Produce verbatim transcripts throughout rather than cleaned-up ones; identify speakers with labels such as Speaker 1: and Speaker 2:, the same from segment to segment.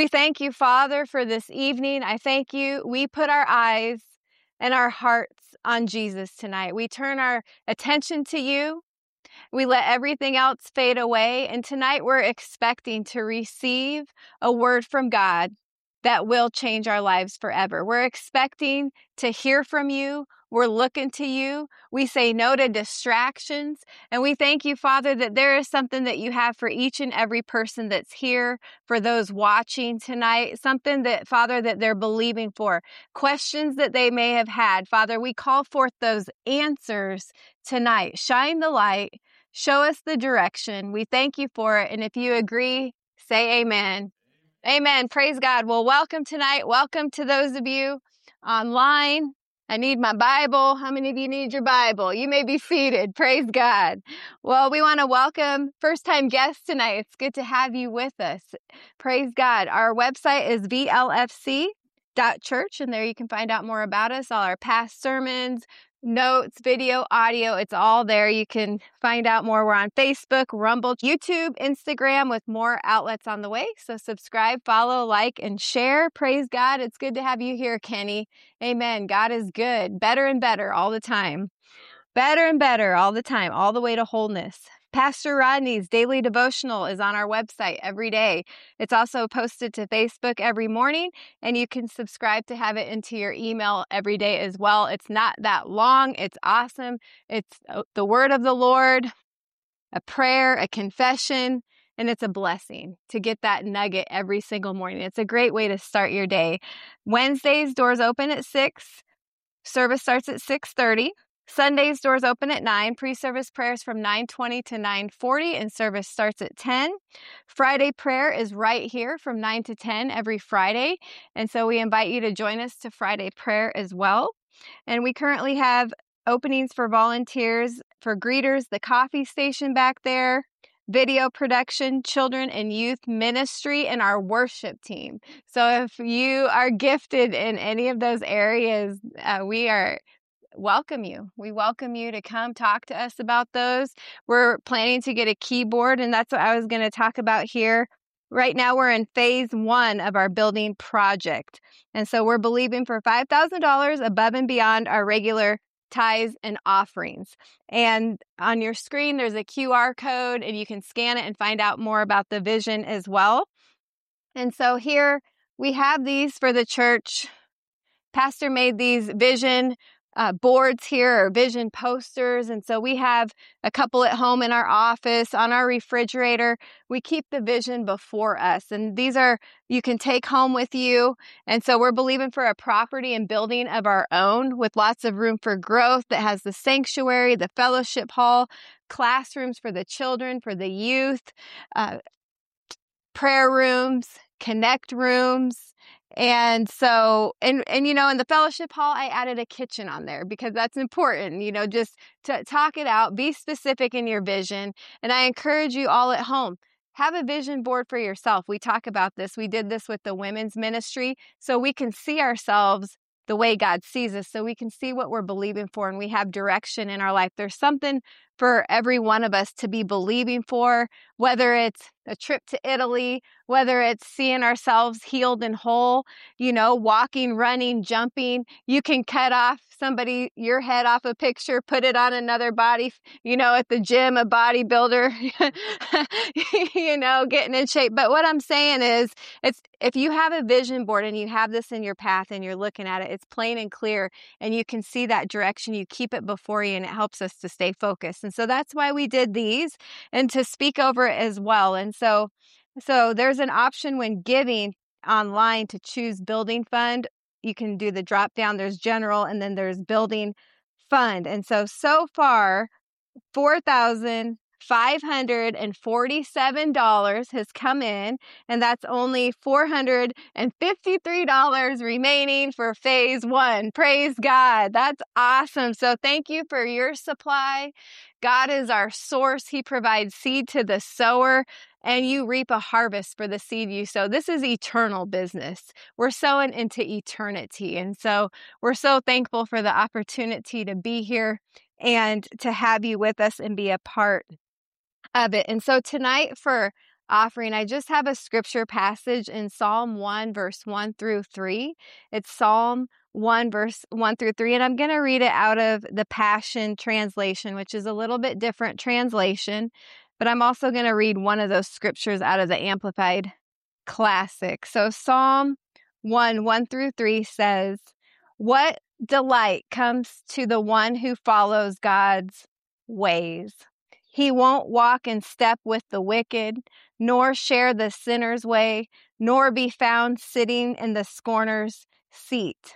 Speaker 1: thank you, Father, for this evening. I thank you. We put our eyes and our hearts on Jesus tonight. We turn our attention to you. We let everything else fade away. And tonight we're expecting to receive a word from God that will change our lives forever. We're expecting to hear from you. We're looking to you. We say no to distractions. And we thank you, Father, that there is something that you have for each and every person that's here, for those watching tonight, something that, Father, that they're believing for, questions that they may have had. Father, we call forth those answers tonight. Shine the light. Show us the direction. We thank you for it. And if you agree, say amen. Amen. Praise God. Well, welcome tonight. Welcome to those of you online. I need my Bible. How many of you need your Bible? You may be seated. Praise God. Well, we want to welcome first-time guests tonight. It's good to have you with us. Praise God. Our website is v l f c dot church, and there you can find out more about us, all our past sermons, notes, video, audio. It's all there. You can find out more. We're on Facebook, Rumble, YouTube, Instagram, with more outlets on the way. So subscribe, follow, like, and share. Praise God. It's good to have you here, Kenny. Amen. God is good. Better and better all the time. Better and better all the time, all the way to wholeness. Pastor Rodney's daily devotional is on our website every day. It's also posted to Facebook every morning, and you can subscribe to have it into your email every day as well. It's not that long. It's awesome. It's the word of the Lord, a prayer, a confession, and it's a blessing to get that nugget every single morning. It's a great way to start your day. Wednesdays, doors open at six. Service starts at six thirty. Sundays, doors open at nine. Pre-service prayers from nine twenty to nine forty, and service starts at ten. Friday prayer is right here from nine to ten every Friday. And so we invite you to join us to Friday prayer as well. And we currently have openings for volunteers for greeters, the coffee station back there, video production, children and youth ministry, and our worship team. So if you are gifted in any of those areas, uh, we are welcome you. We welcome you to come talk to us about those. We're planning to get a keyboard, and that's what I was going to talk about here. Right now, we're in phase one of our building project. And so we're believing for five thousand dollars above and beyond our regular tithes and offerings. And on your screen, there's a Q R code, and you can scan it and find out more about the vision as well. And so here we have these for the church. Pastor made these vision uh, boards here, or vision posters. And so we have a couple at home in our office, on our refrigerator. We keep the vision before us. And these are, you can take home with you. And so we're believing for a property and building of our own with lots of room for growth that has the sanctuary, the fellowship hall, classrooms for the children, for the youth, uh, prayer rooms, connect rooms. And so, and, and, you know, in the fellowship hall, I added a kitchen on there because that's important, you know, just to talk it out, be specific in your vision. And I encourage you all at home, have a vision board for yourself. We talk about this. We did this with the women's ministry so we can see ourselves the way God sees us, so we can see what we're believing for, and we have direction in our life. There's something for every one of us to be believing for, whether it's a trip to Italy, whether it's seeing ourselves healed and whole, you know, walking, running, jumping. You can cut off somebody, your head off a picture, put it on another body, you know, at the gym, a bodybuilder, you know, getting in shape. But what I'm saying is, it's if you have a vision board and you have this in your path and you're looking at it, it's plain and clear, and you can see that direction. You keep it before you, and it helps us to stay focused. And so that's why we did these, and to speak over it as well. And so, so there's an option when giving online to choose building fund. You can do the drop down. There's general, and then there's building fund. And so, so far, four thousand five hundred forty-seven dollars has come in, and that's only four hundred fifty-three dollars remaining for phase one. Praise God. That's awesome. So thank you for your supply. God is our source. He provides seed to the sower, and you reap a harvest for the seed you sow. This is eternal business. We're sowing into eternity. And so we're so thankful for the opportunity to be here and to have you with us and be a part of it. And so tonight, for offering, I just have a scripture passage in Psalm one, verse one through three. It's Psalm one, verse one through three, and I'm going to read it out of the Passion Translation, which is a little bit different translation, but I'm also going to read one of those scriptures out of the Amplified Classic. So Psalm one, one through three says, "What delight comes to the one who follows God's ways. He won't walk in step with the wicked, nor share the sinner's way, nor be found sitting in the scorner's seat.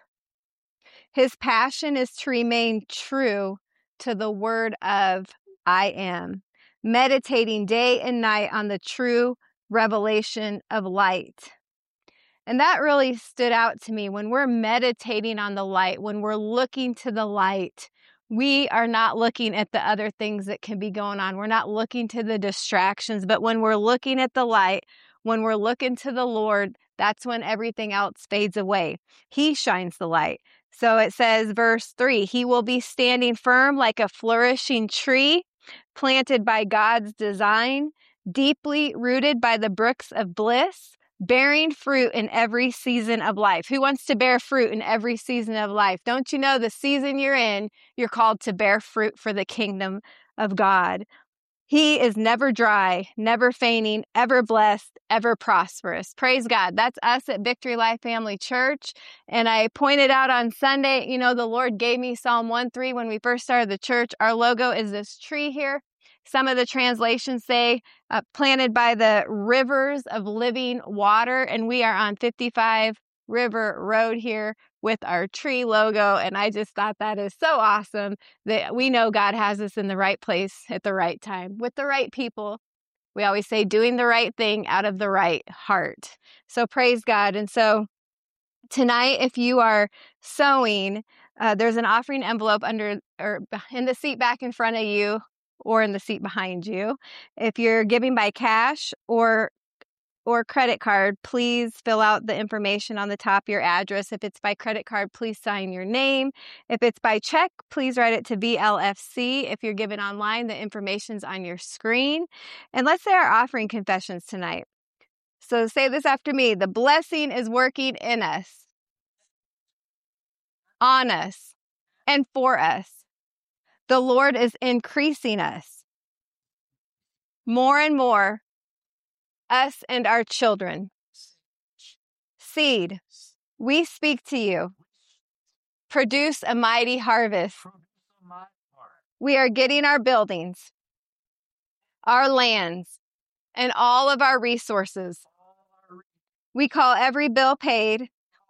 Speaker 1: His passion is to remain true to the word of I am, meditating day and night on the true revelation of light." And that really stood out to me. When we're meditating on the light, when we're looking to the light, we are not looking at the other things that can be going on. We're not looking to the distractions, but when we're looking at the light, when we're looking to the Lord, that's when everything else fades away. He shines the light. So it says, verse three, "He will be standing firm like a flourishing tree, planted by God's design, deeply rooted by the brooks of bliss, bearing fruit in every season of life." Who wants to bear fruit in every season of life? Don't you know the season you're in, you're called to bear fruit for the kingdom of God. He is never dry, never fainting, ever blessed, ever prosperous. Praise God. That's us at Victory Life Family Church. And I pointed out on Sunday, you know, the Lord gave me Psalm one three when we first started the church. Our logo is this tree here. Some of the translations say uh, planted by the rivers of living water. And we are on fifty-five River Road here with our tree logo. And I just thought that is so awesome that we know God has us in the right place at the right time with the right people. We always say doing the right thing out of the right heart. So praise God. And so tonight, if you are sowing, uh, there's an offering envelope under or in the seat back in front of you or in the seat behind you. If you're giving by cash or or credit card, please fill out the information on the top, your address. If it's by credit card, please sign your name. If it's by check, please write it to V L F C. If you're giving online, the information's on your screen. And let's say our offering confessions tonight. So say this after me. The blessing is working in us, on us, and for us. The Lord is increasing us more and more, us and our children. Seed, we speak to you. Produce a mighty harvest. We are getting our buildings, our lands, and all of our resources. We call every bill paid,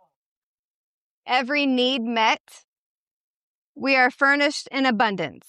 Speaker 1: every need met. We are furnished in abundance.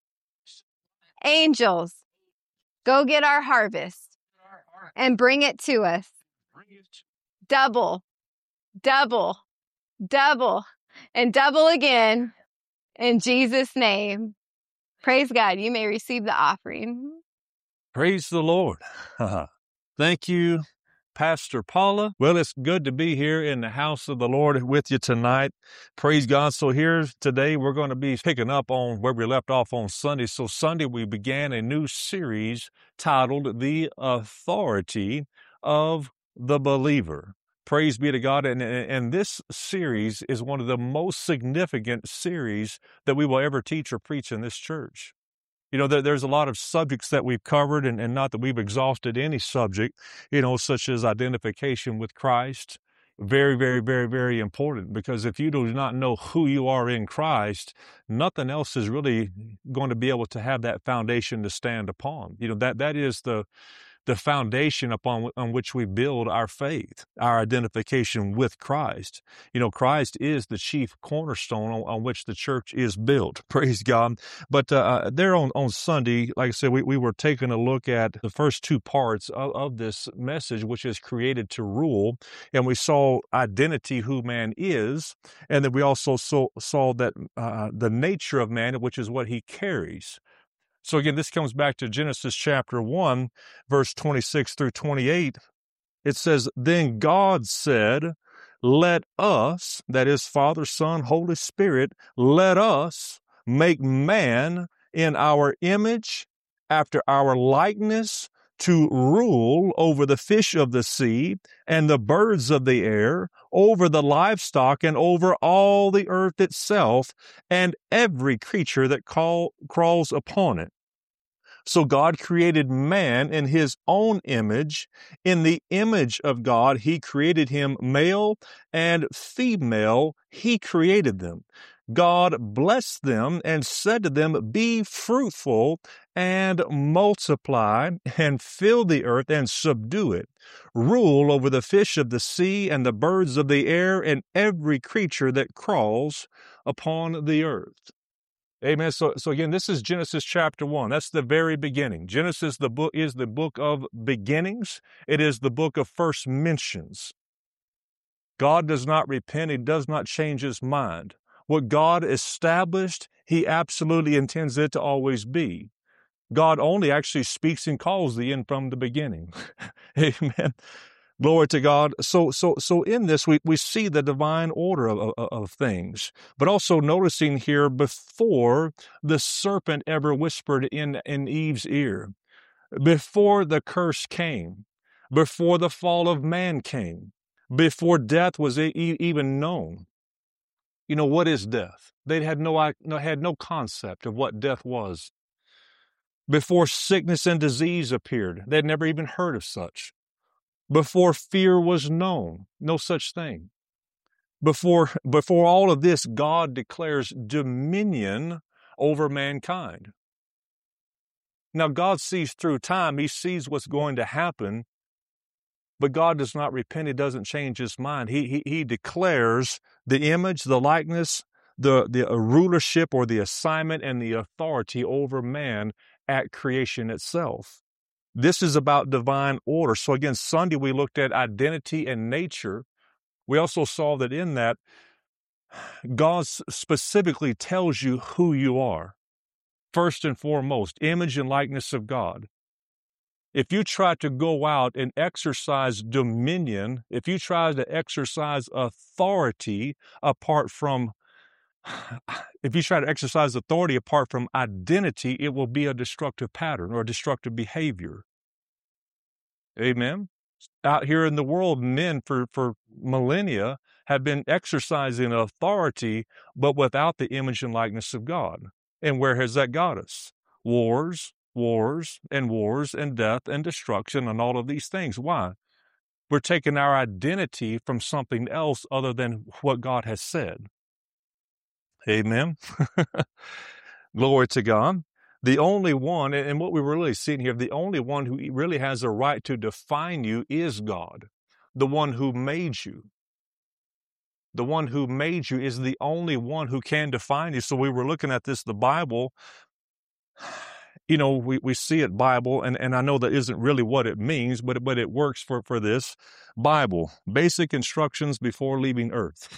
Speaker 1: Angels, go get our harvest and bring it to us. Double, double, double, and double again in Jesus' name. Praise God. You may receive the offering.
Speaker 2: Praise the Lord. Thank you, Pastor Paula. Well, it's good to be here in the house of the Lord with you tonight. Praise God. So here today, we're going to be picking up on where we left off on Sunday. So Sunday, we began a new series titled The Authority of the Believer. Praise be to God. And, and this series is one of the most significant series that we will ever teach or preach in this church. You know, there, there's a lot of subjects that we've covered, and, and not that we've exhausted any subject, you know, such as identification with Christ. Very, very, very, very important, because if you do not know who you are in Christ, nothing else is really going to be able to have that foundation to stand upon. You know, that that is the the foundation upon on which we build our faith, our identification with Christ. You know, Christ is the chief cornerstone on, on which the church is built. Praise God. But uh, there on, on Sunday, like I said, we, we were taking a look at the first two parts of, of this message, which is created to rule. And we saw identity, who man is. And then we also saw, saw that uh, the nature of man, which is what he carries. So again, this comes back to Genesis chapter one, verse twenty-six through twenty-eight. It says, "Then God said, let us," that is Father, Son, Holy Spirit, "let us make man in our image, after our likeness, to rule over the fish of the sea and the birds of the air, over the livestock and over all the earth itself and every creature that call, crawls upon it. So God created man in his own image. In the image of God, he created him male and female. He created them. God blessed them and said to them, be fruitful and multiply and fill the earth and subdue it. Rule over the fish of the sea and the birds of the air and every creature that crawls upon the earth. Amen. So, so again, this is Genesis chapter one. That's the very beginning. Genesis, the book, is the book of beginnings. It is the book of first mentions. God does not repent. He does not change his mind. What God established, he absolutely intends it to always be. God only actually speaks and calls the end from the beginning. Amen. Glory to God. So, so, so in this, we, we see the divine order of, of, of things, but also noticing here before the serpent ever whispered in, in Eve's ear, before the curse came, before the fall of man came, before death was e- even known. You know, what is death? They had no, had no concept of what death was. Before sickness and disease appeared, they'd never even heard of such. Before fear was known, no such thing. Before, before all of this, God declares dominion over mankind. Now, God sees through time. He sees what's going to happen, but God does not repent. He doesn't change his mind. He, he, he declares the image, the likeness, the, the rulership or the assignment and the authority over man at creation itself. This is about divine order. So again, Sunday we looked at identity and nature. We also saw that in that, God specifically tells you who you are. First and foremost, image and likeness of God. If you try to go out and exercise dominion, if you try to exercise authority apart from, if you try to exercise authority apart from identity, it will be a destructive pattern or a destructive behavior. Amen. Out here in the world, men for, for millennia have been exercising authority, but without the image and likeness of God. And where has that got us? Wars, wars, and wars, and death, and destruction, and all of these things. Why? We're taking our identity from something else other than what God has said. Amen. Glory to God. The only one, and what we're really seeing here, the only one who really has a right to define you is God, the one who made you. The one who made you is the only one who can define you. So we were looking at this, the Bible, you know, we, we see it Bible, and, and I know that isn't really what it means, but, but it works for, for this Bible. Basic instructions before leaving earth.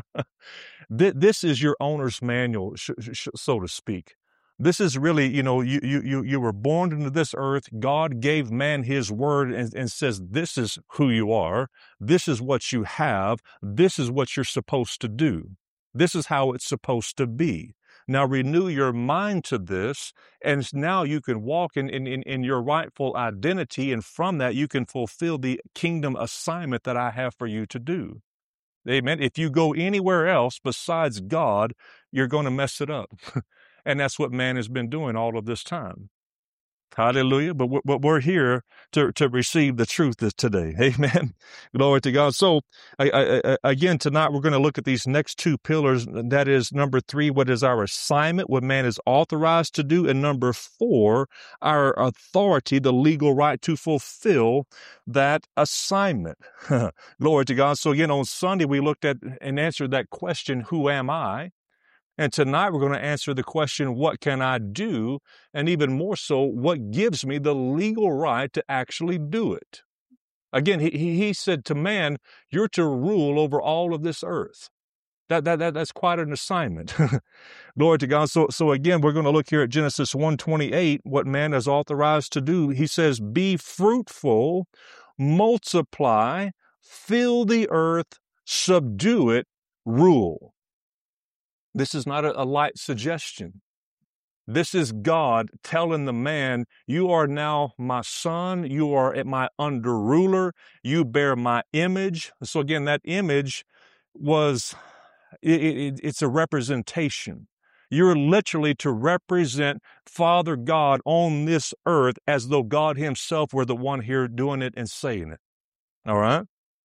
Speaker 2: This is your owner's manual, so to speak. This is really, you know, you, you, you were born into this earth. God gave man his word and, and says, this is who you are. This is what you have. This is what you're supposed to do. This is how it's supposed to be. Now renew your mind to this, and now you can walk in, in, in your rightful identity, and from that you can fulfill the kingdom assignment that I have for you to do. Amen. If you go anywhere else besides God, you're going to mess it up. And that's what man has been doing all of this time. Hallelujah. But we're, but we're here to, to receive the truth today. Amen. Glory to God. So I, I, I, again, tonight we're going to look at these next two pillars. That is number three, what is our assignment, what man is authorized to do. And number four, our authority, the legal right to fulfill that assignment. Glory to God. So again, on Sunday, we looked at and answered that question, who am I? And tonight we're going to answer the question, what can I do? And even more so, what gives me the legal right to actually do it? Again, he, he said to man, you're to rule over all of this earth. That, that, that, that's quite an assignment. Glory to God. So, so again, we're going to look here at Genesis one twenty-eight, what man is authorized to do. He says, be fruitful, multiply, fill the earth, subdue it, rule. This is not a, a light suggestion. This is God telling the man, you are now my son. You are my under ruler. You bear my image. So again, that image was, it, it, it's a representation. You're literally to represent Father God on this earth as though God himself were the one here doing it and saying it. All right?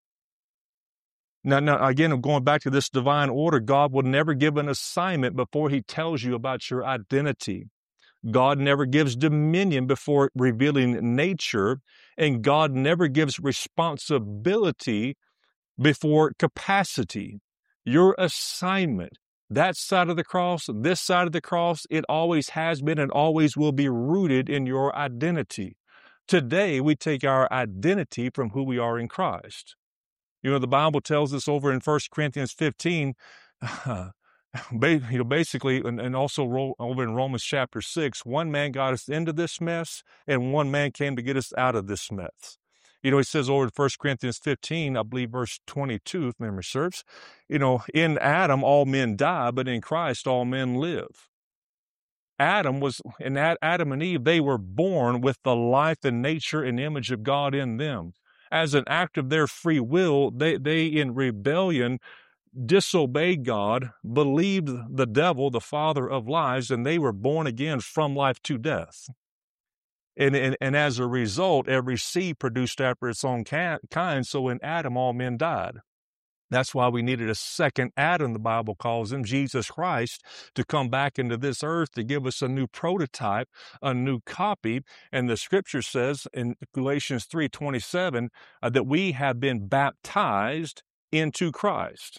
Speaker 2: Now, now, again, I'm going back to this divine order. God will never give an assignment before he tells you about your identity. God never gives dominion before revealing nature, and God never gives responsibility before capacity. Your assignment, that side of the cross, this side of the cross, it always has been and always will be rooted in your identity. Today, we take our identity from who we are in Christ. You know, the Bible tells us over in First Corinthians fifteen, uh, you know, basically, and, and also ro- over in Romans chapter six, one man got us into this mess, and one man came to get us out of this mess. You know, he says over in First Corinthians fifteen, I believe verse twenty-two, if memory serves, you know, in Adam all men die, but in Christ all men live. Adam was, and Adam and Eve, they were born with the life and nature and image of God in them. As an act of their free will, they, they in rebellion disobeyed God, believed the devil, the father of lies, and they were born again from life to death. And, and, and as a result, every seed produced after its own kind, so in Adam all men died. That's why we needed a second Adam, the Bible calls him, Jesus Christ, to come back into this earth to give us a new prototype, a new copy. And the scripture says in Galatians three twenty-seven uh, that we have been baptized into Christ.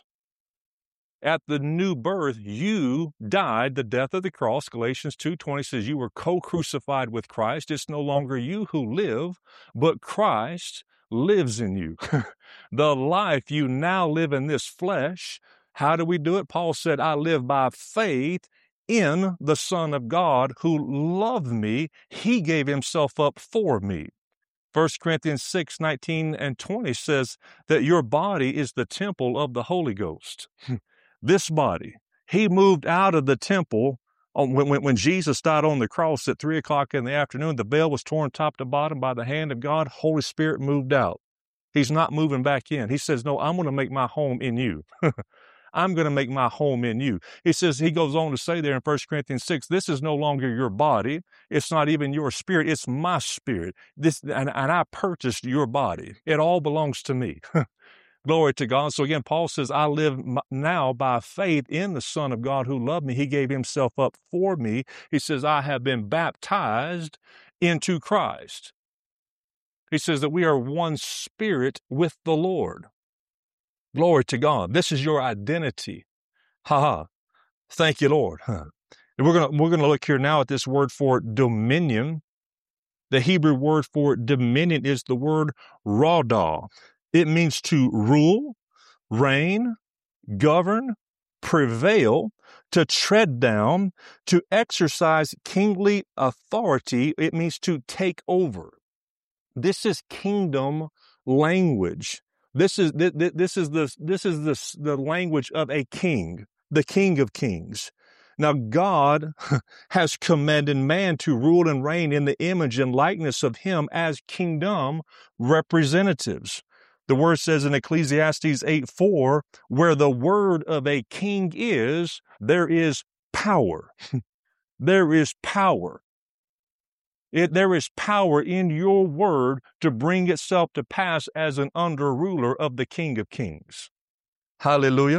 Speaker 2: At the new birth, you died the death of the cross. Galatians two twenty says you were co-crucified with Christ. It's no longer you who live, but Christ lives in you. The life you now live in this flesh, how do we do it? Paul said, I live by faith in the Son of God who loved me. He gave himself up for me. First Corinthians six nineteen and twenty says that your body is the temple of the Holy Ghost. This body, he moved out of the temple when, when, when Jesus died on the cross at three o'clock in the afternoon. The veil was torn top to bottom by the hand of God. Holy Spirit moved out. He's not moving back in. He says, no, I'm going to make my home in you. I'm going to make my home in you. He says, he goes on to say there in First Corinthians six, this is no longer your body. It's not even your spirit. It's my spirit. This, and, and I purchased your body. It all belongs to me. Glory to God. So again, Paul says, I live now by faith in the Son of God who loved me. He gave himself up for me. He says, I have been baptized into Christ. He says that we are one spirit with the Lord. Glory to God. This is your identity. Ha ha. Thank you, Lord. Huh. And we're going to, we're going to look here now at this word for dominion. The Hebrew word for dominion is the word radah. It means to rule, reign, govern, prevail, to tread down, to exercise kingly authority. It means to take over. This is kingdom language. This is this is the this is the the language of a king, the King of Kings. Now, God has commanded man to rule and reign in the image and likeness of him as kingdom representatives. The word says in Ecclesiastes eight four, where the word of a king is, there is power. There is power. It, there is power in your word to bring itself to pass as an under ruler of the King of Kings. Hallelujah.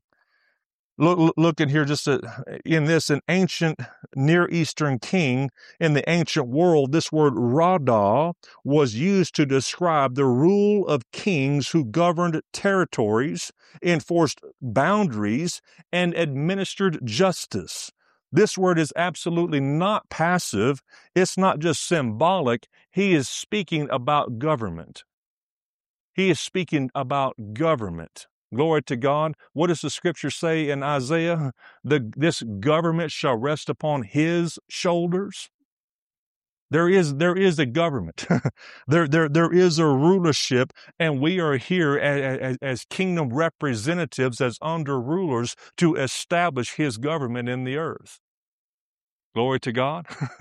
Speaker 2: Look, look in here just a, in this, an ancient Near Eastern king in the ancient world, this word radah was used to describe the rule of kings who governed territories, enforced boundaries, and administered justice. This word is absolutely not passive. It's not just symbolic. He is speaking about government. He is speaking about government. Glory to God. What does the scripture say in Isaiah? The, this government shall rest upon his shoulders. There is, there is a government. there, there, there is a rulership, and we are here as, as, as kingdom representatives, as under rulers, to establish his government in the earth. Glory to God.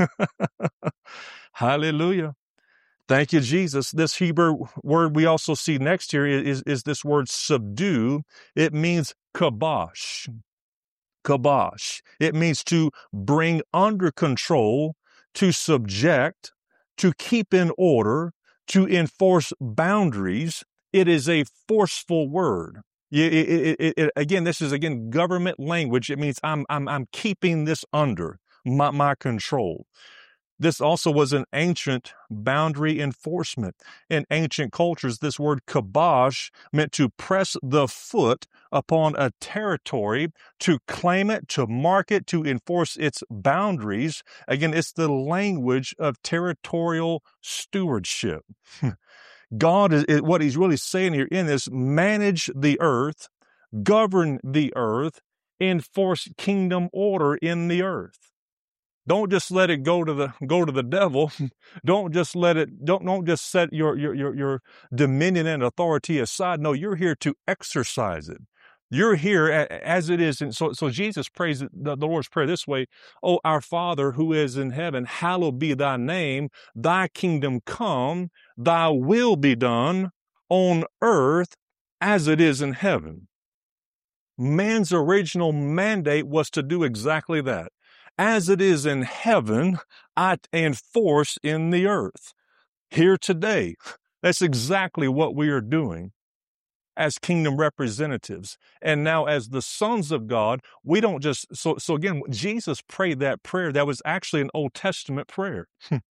Speaker 2: Hallelujah. Thank you, Jesus. This Hebrew word we also see next here is, is this word subdue. It means kabosh. Kabosh. It means to bring under control, to subject, to keep in order, to enforce boundaries. It is a forceful word. It, it, it, it, again, this is again government language. It means I'm I'm I'm keeping this under my, my control. This also was an ancient boundary enforcement. In ancient cultures, this word kabosh meant to press the foot upon a territory, to claim it, to mark it, to enforce its boundaries. Again, it's the language of territorial stewardship. God is, what he's really saying here in this, manage the earth, govern the earth, enforce kingdom order in the earth. Don't just let it go to the go to the devil. Don't just let it. Don't don't just set your your your your dominion and authority aside. No, you're here to exercise it. You're here as it is. And so so Jesus prays the, the Lord's Prayer this way: "Oh, our Father who is in heaven, hallowed be thy name. Thy kingdom come. Thy will be done on earth as it is in heaven." Man's original mandate was to do exactly that. As it is in heaven, I enforce in the earth. Here today, that's exactly what we are doing as kingdom representatives. And now as the sons of God, we don't just, so, so again, Jesus prayed that prayer. That was actually an Old Testament prayer.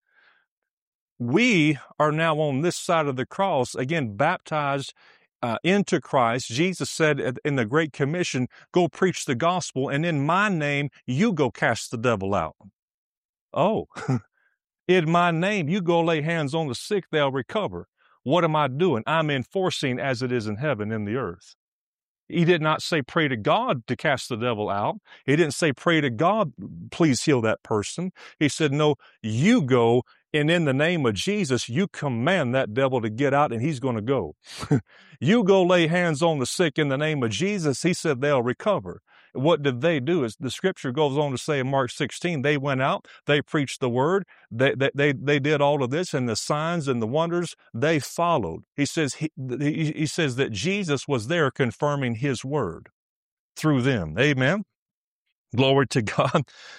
Speaker 2: We are now on this side of the cross, again, baptized Uh, into Christ. Jesus said in the Great Commission, go preach the gospel, and in my name, you go cast the devil out. Oh, in my name, you go lay hands on the sick, they'll recover. What am I doing? I'm enforcing as it is in heaven, in the earth. He did not say pray to God to cast the devil out. He didn't say pray to God, please heal that person. He said, no, you go, and in the name of Jesus, you command that devil to get out, and he's going to go. You go lay hands on the sick in the name of Jesus. He said they'll recover. What did they do? Is the scripture goes on to say in Mark sixteen, they went out, they preached the word, they, they, they, they did all of this, and the signs and the wonders, they followed. He says, he, he, he says that Jesus was there confirming his word through them. Amen. Glory to God.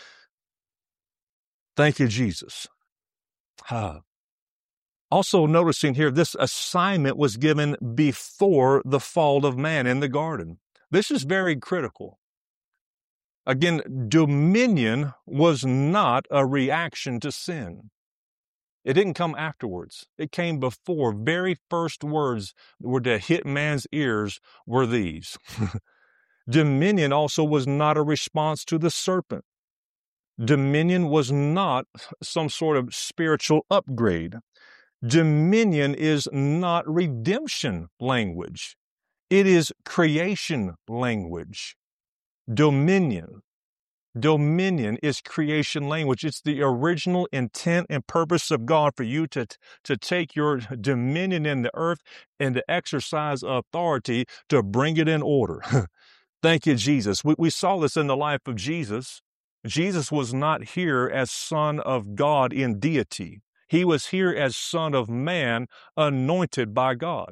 Speaker 2: Thank you, Jesus. Ah. Also noticing here, this assignment was given before the fall of man in the garden. This is very critical. Again, dominion was not a reaction to sin. It didn't come afterwards. It came before. Very first words were to hit man's ears were these. Dominion also was not a response to the serpent. Dominion was not some sort of spiritual upgrade. Dominion is not redemption language. It is creation language. Dominion. Dominion is creation language. It's the original intent and purpose of God for you to, to take your dominion in the earth and to exercise authority to bring it in order. Thank you, Jesus. We, we saw this in the life of Jesus. Jesus was not here as Son of God in deity. He was here as Son of Man, anointed by God.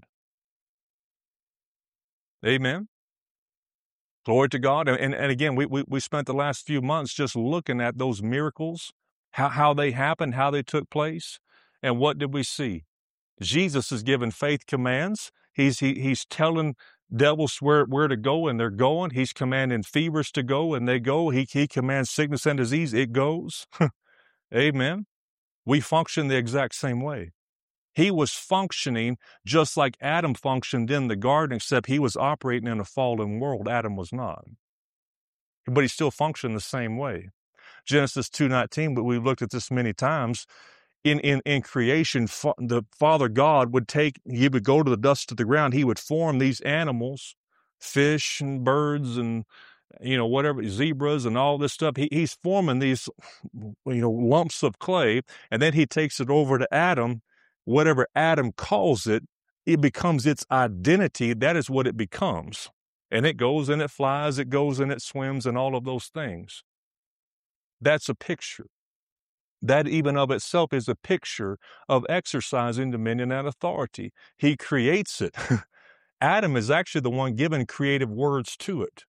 Speaker 2: Amen. Glory to God. And, and again, we, we, we spent the last few months just looking at those miracles, how, how they happened, how they took place. And what did we see? Jesus is giving faith commands. He's, he, he's telling devils where, where to go, and they're going. He's commanding fevers to go, and they go. He, he commands sickness and disease. It goes. Amen. We function the exact same way. He was functioning just like Adam functioned in the garden, except he was operating in a fallen world. Adam was not. But he still functioned the same way. Genesis two nineteen, but we've looked at this many times. In, in, in creation, fa- the Father God would take, he would go to the dust of the ground. He would form these animals, fish and birds and, you know, whatever, zebras and all this stuff. He, he's forming these, you know, lumps of clay, and then he takes it over to Adam. Whatever Adam calls it, it becomes its identity. That is what it becomes. And it goes and it flies, it goes and it swims and all of those things. That's a picture. That even of itself is a picture of exercising dominion and authority. He creates it. Adam is actually the one giving creative words to it.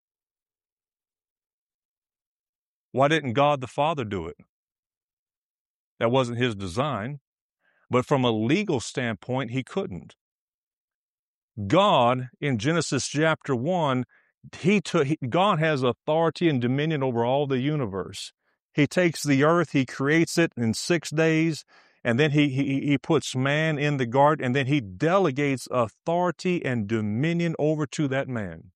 Speaker 2: Why didn't God the Father do it? That wasn't his design. But from a legal standpoint, he couldn't. God, in Genesis chapter one, he took, he, God has authority and dominion over all the universe. He takes the earth, he creates it in six days, and then he, he, he puts man in the garden, and then he delegates authority and dominion over to that man.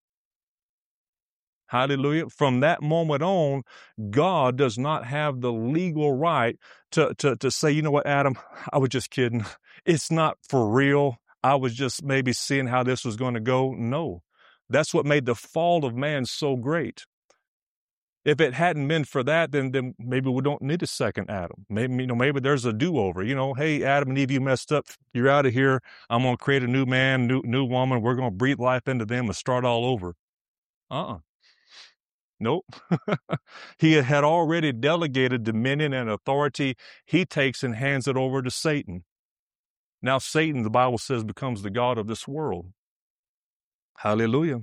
Speaker 2: Hallelujah. From that moment on, God does not have the legal right to, to, to say, you know what, Adam, I was just kidding. It's not for real. I was just maybe seeing how this was going to go. No, that's what made the fall of man so great. If it hadn't been for that, then, then maybe we don't need a second Adam. Maybe, you know, maybe there's a do-over. You know, hey, Adam and Eve, you messed up. You're out of here. I'm going to create a new man, new, new woman. We're going to breathe life into them and start all over. Uh-uh. Nope. He had already delegated dominion and authority. He takes and hands it over to Satan. Now Satan, the Bible says, becomes the god of this world. Hallelujah.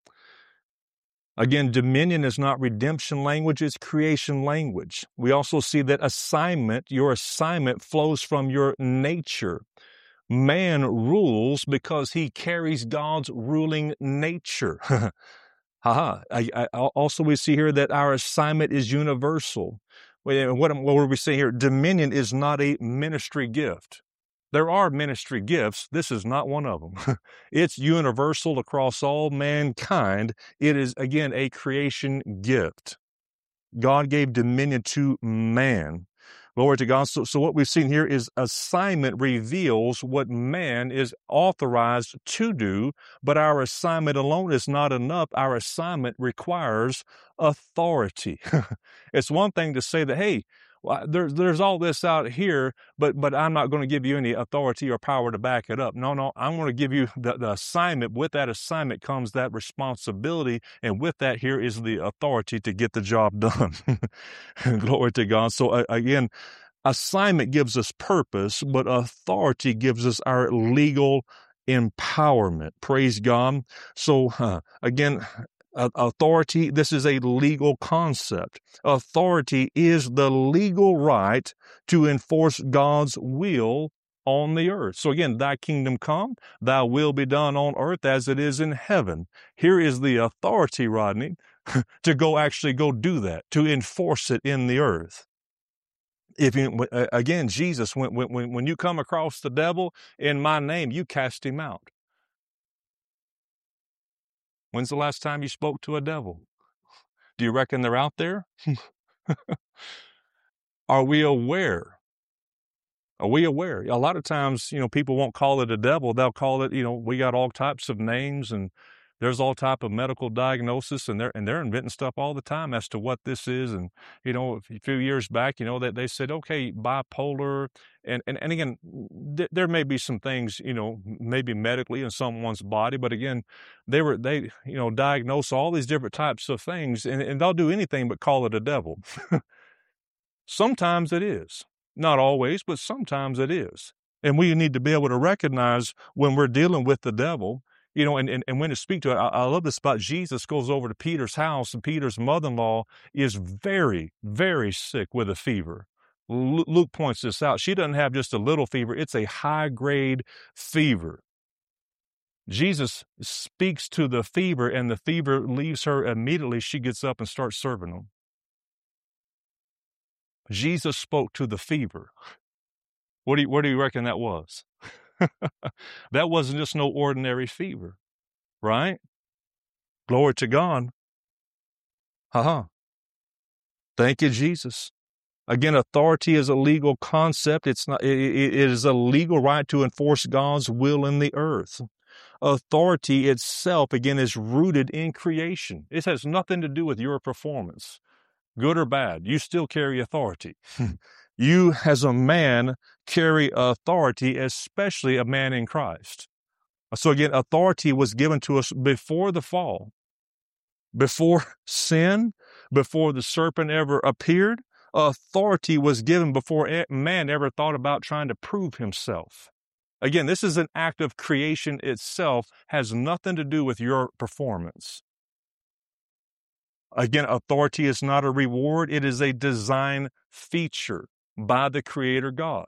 Speaker 2: Again, dominion is not redemption language, it's creation language. We also see that assignment, your assignment flows from your nature. Man rules because he carries God's ruling nature. Haha. I, I, also, we see here that our assignment is universal. What, what are we saying here? Dominion is not a ministry gift. There are ministry gifts. This is not one of them. It's universal across all mankind. It is, again, a creation gift. God gave dominion to man. Glory to God. So, so what we've seen here is assignment reveals what man is authorized to do, but our assignment alone is not enough. Our assignment requires authority. It's one thing to say that, hey, well, there's there's all this out here, but but I'm not going to give you any authority or power to back it up. No, no, I'm going to give you the, the assignment. With that assignment comes that responsibility, and with that here is the authority to get the job done. Glory to God. So uh, again, assignment gives us purpose, but authority gives us our legal empowerment. Praise God. So uh, again, authority, this is a legal concept. Authority is the legal right to enforce God's will on the earth. So again, thy kingdom come, thy will be done on earth as it is in heaven. Here is the authority, Rodney, to go actually go do that, to enforce it in the earth. If you, again, Jesus, when, when, when you come across the devil in my name, you cast him out. When's the last time you spoke to a devil? Do you reckon they're out there? Are we aware? Are we aware? A lot of times, you know, people won't call it a devil. They'll call it, you know, we got all types of names and there's all type of medical diagnosis and they're, and they're inventing stuff all the time as to what this is. And, you know, a few years back, you know, that they, they said, okay, bipolar. And, and, and again, th- there may be some things, you know, maybe medically in someone's body, but again, they were, they, you know, diagnose all these different types of things and, and they'll do anything but call it a devil. Sometimes it is. Not always, but sometimes it is. And we need to be able to recognize when we're dealing with the devil, you know, and, and, and when to speak to it. I, I love this about Jesus goes over to Peter's house and Peter's mother-in-law is very, very sick with a fever. L- Luke points this out. She doesn't have just a little fever. It's a high-grade fever. Jesus speaks to the fever and the fever leaves her immediately. She gets up and starts serving them. Jesus spoke to the fever. What do you, what do you reckon that was? That wasn't just no ordinary fever, right? Glory to God. Haha. Thank you, Jesus. Again, authority is a legal concept. It's not, it, it is a legal right to enforce God's will in the earth. Authority itself, again, is rooted in creation. It has nothing to do with your performance, good or bad. You still carry authority. You, as a man, carry authority, especially a man in Christ. So again, authority was given to us before the fall, before sin, before the serpent ever appeared. Authority was given before man ever thought about trying to prove himself. Again, this is an act of creation itself, has nothing to do with your performance. Again, authority is not a reward. It is a design feature by the Creator God.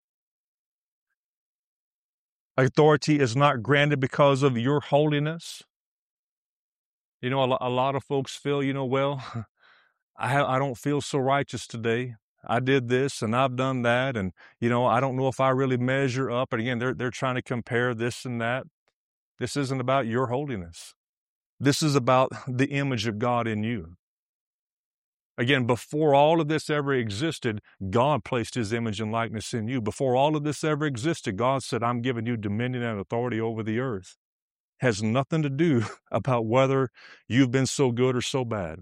Speaker 2: Authority is not granted because of your holiness. You know, a, a lot of folks feel, you know, well, I, ha- I don't feel so righteous today. I did this and I've done that. And, you know, I don't know if I really measure up. And again, they're, they're trying to compare this and that. This isn't about your holiness. This is about the image of God in you. Again, before all of this ever existed, God placed his image and likeness in you. Before all of this ever existed, God said, I'm giving you dominion and authority over the earth. Has nothing to do about whether you've been so good or so bad.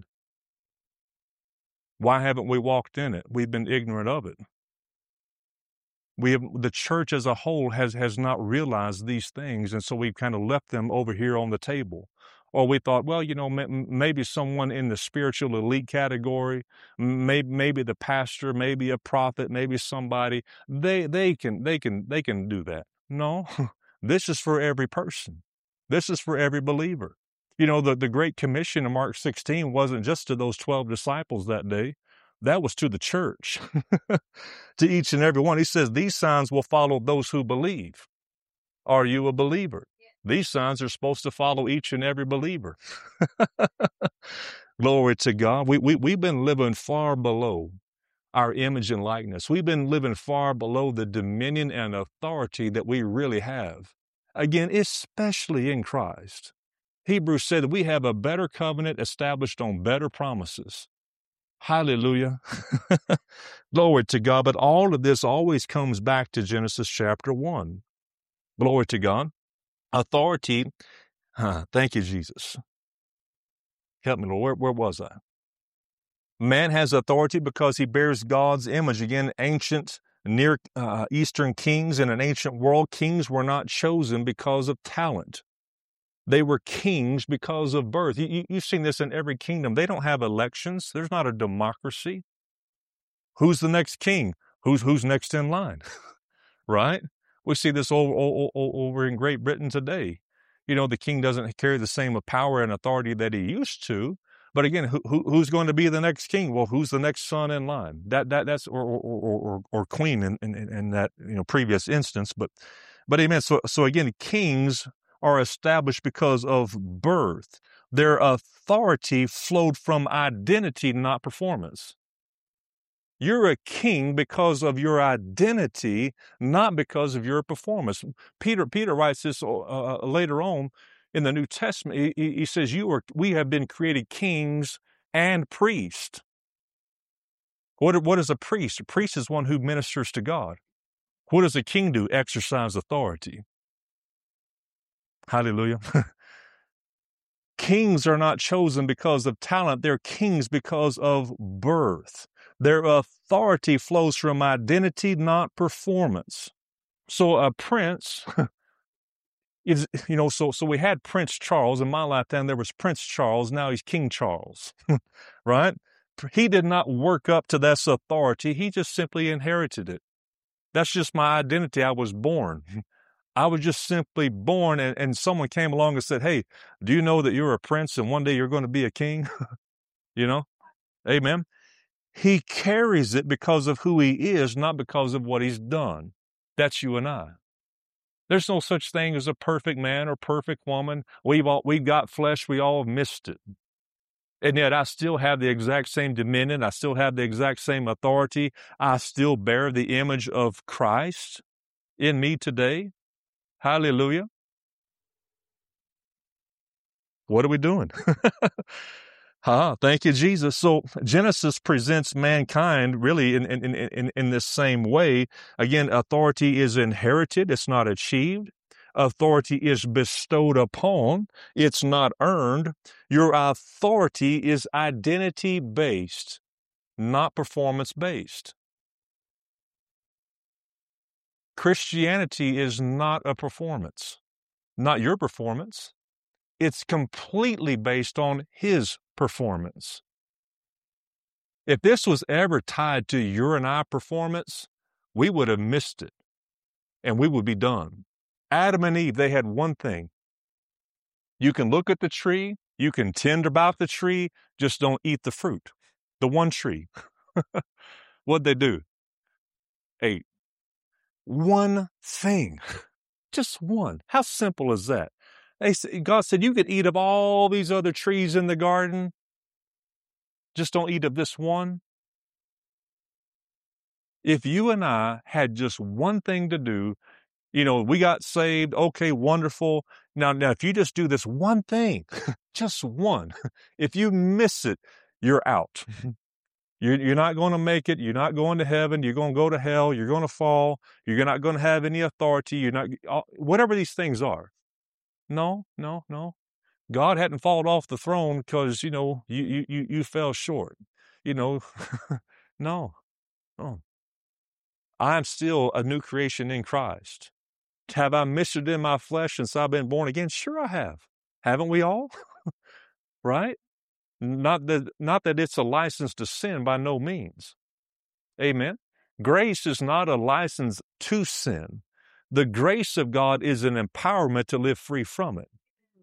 Speaker 2: Why haven't we walked in it? We've been ignorant of it. We have, the church as a whole has, has not realized these things, and so we've kind of left them over here on the table. Or we thought, well, you know, maybe someone in the spiritual elite category, maybe maybe the pastor, maybe a prophet, maybe somebody, they they can they can they can do that. No, this is for every person. This is for every believer. You know, the, the Great Commission in Mark sixteen wasn't just to those twelve disciples that day. That was to the church, to each and every one. He says, these signs will follow those who believe. Are you a believer? These signs are supposed to follow each and every believer. Glory to God. We, we, we've been living far below our image and likeness. We've been living far below the dominion and authority that we really have. Again, especially in Christ. Hebrews said that we have a better covenant established on better promises. Hallelujah. Glory to God. But all of this always comes back to Genesis chapter one. Glory to God. Authority. Huh, thank you, Jesus. Help me, Lord. Where, where was I? Man has authority because he bears God's image. Again, ancient Near uh, Eastern kings in an ancient world, kings were not chosen because of talent. They were kings because of birth. You, you, you've seen this in every kingdom. They don't have elections. There's not a democracy. Who's the next king? Who's who's next in line? Right? We see this over, over, over in Great Britain today. You know, the king doesn't carry the same power and authority that he used to. But again, who, who who's going to be the next king? Well, who's the next son in line? That that that's or or or, or queen in, in in that you know previous instance. But but amen. So so again, kings are established because of birth. Their authority flowed from identity, not performance. You're a king because of your identity, not because of your performance. Peter Peter writes this uh, later on in the New Testament. He, he says, "You are. We have been created kings and priests." What what is a priest? A priest is one who ministers to God. What does a king do? Exercise authority. Hallelujah. Kings are not chosen because of talent. They're kings because of birth. Their authority flows from identity, not performance. So a prince is, you know, so, so we had Prince Charles. In my lifetime, there was Prince Charles. Now he's King Charles, right? He did not work up to this authority. He just simply inherited it. That's just my identity. I was born. I was just simply born, and, and someone came along and said, hey, do you know that you're a prince and one day you're going to be a king? You know? Amen. He carries it because of who he is, not because of what he's done. That's you and I. There's no such thing as a perfect man or perfect woman. We've all, we've got flesh. We all have missed it. And yet I still have the exact same dominion. I still have the exact same authority. I still bear the image of Christ in me today. Hallelujah. What are we doing? Huh, thank you, Jesus. So Genesis presents mankind really in, in, in, in this same way. Again, authority is inherited. It's not achieved. Authority is bestowed upon. It's not earned. Your authority is identity-based, not performance-based. Christianity is not a performance, not your performance. It's completely based on his performance. If this was ever tied to your and I performance, we would have missed it and we would be done. Adam and Eve, they had one thing. You can look at the tree, you can tend about the tree, just don't eat the fruit. The one tree. What'd they do? Ate. One thing. Just one. How simple is that? They, God said, you could eat of all these other trees in the garden. Just don't eat of this one. If you and I had just one thing to do, you know, we got saved. Okay, wonderful. Now, now, if you just do this one thing, just one, if you miss it, you're out. You're, you're not going to make it. You're not going to heaven. You're going to go to hell. You're going to fall. You're not going to have any authority. You're not, whatever these things are. No, no, no. God hadn't fallen off the throne because, you know, you, you, you, you fell short. You know, no, no. I'm still a new creation in Christ. Have I missed it in my flesh since I've been born again? Sure I have. Haven't we all? Right? Not that, not that it's a license to sin, by no means. Amen. Grace is not a license to sin. The grace of God is an empowerment to live free from it.